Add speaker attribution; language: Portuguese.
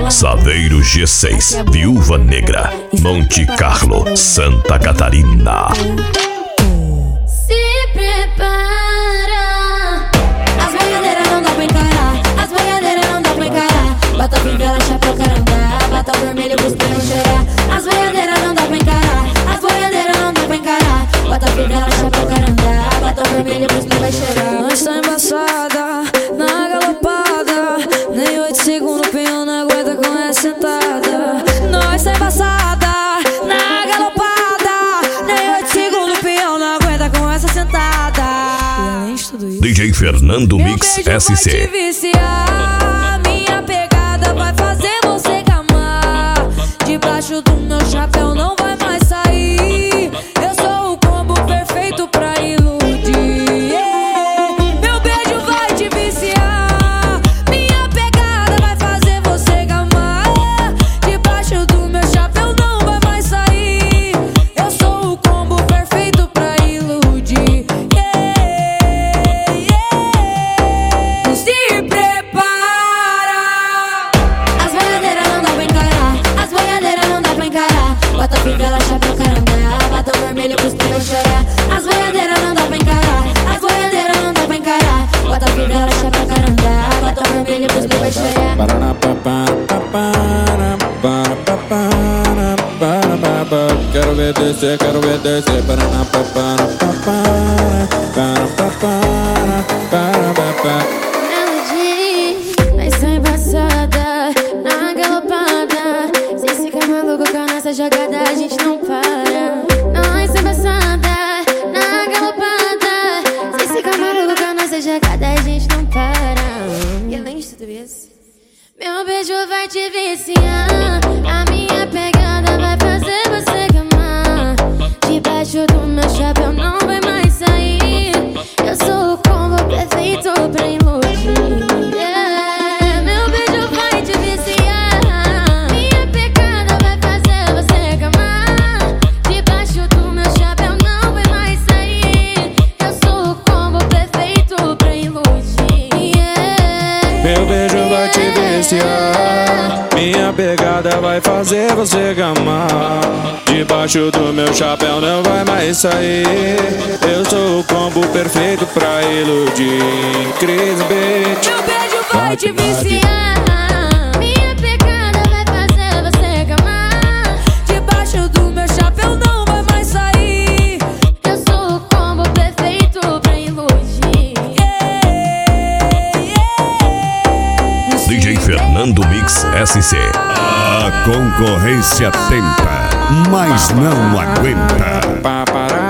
Speaker 1: Saveiro G6, Viúva Negra, Monte Carlo, Santa Catarina.
Speaker 2: Se prepara, as boiadeiras não dá pra encarar, as boiadeiras não dá pra encarar. Bota a fivela, chapéu, carandá, bota o vermelho pros peões cheirar. As boiadeiras não dá pra encarar, as boiadeiras não dá pra encarar. Bota a fivela, chapéu, carandá, bota o vermelho pros peões cheirar.
Speaker 3: Nós tá embaçada, na galopada, nem 8 segundos o peão não aguenta com essa sentada. Nós tá embaçada, na galopada, nem 8 segundos o peão não aguenta com essa sentada. E além de tudo isso,
Speaker 1: DJ Fernando Mix
Speaker 3: meu beijo vai te
Speaker 1: SC.
Speaker 3: viciar, minha pegada vai fazer você gamar. Debaixo do meu chapéu não vai mais sair. Eu sou o combo perfeito pra iludir. Meu beijo vai te viciar, minha pegada vai fazer você gamar. Debaixo do meu chapéu não vai mais sair. Eu sou o combo perfeito pra iludir. Se prepara,
Speaker 2: as boiadeiras não dá pra encarar, as boiadeiras não dá pra encarar. Bota a fivela, chapéu, carandá, bota o vermelho pros peões chorar. As boiadeiras não dá pra encarar, as boiadeiras não dá pra encarar. Bota a fivela, chapéu, carandá, bota o vermelho pros peões chorar.
Speaker 4: Quero ver descer, quero ver descer.
Speaker 2: Nós tá embaçada, na galopada. Sem ficar maluco com a nossa jogada, a gente não para. Nós tá embaçada, na galopada. Sem ficar maluco com a nossa jogada, a gente não para. E além de tudo isso, meu beijo vai te viciar, a minha pegada vai fazer você gamar. Debaixo do meu chapéu não vai mais sair. Eu sou o combo perfeito pra iludir. Meu beijo vai te viciar, minha pegada vai fazer você gamar. Debaixo do meu chapéu não vai mais sair. Eu sou o combo perfeito pra iludir.
Speaker 4: Meu beijo vai te viciar, minha pegada vai fazer você gamar. Debaixo do meu chapéu não vai mais sair. Eu sou o combo perfeito pra iludir. Cris Beat.
Speaker 2: Meu beijo vai te viciar, minha pegada vai fazer você gamar.
Speaker 3: debaixo do meu chapéu não vai mais sair.
Speaker 2: Eu sou o combo perfeito pra iludir.
Speaker 1: DJ Fernando Mix SC.
Speaker 5: A concorrência tenta, mas não aguenta.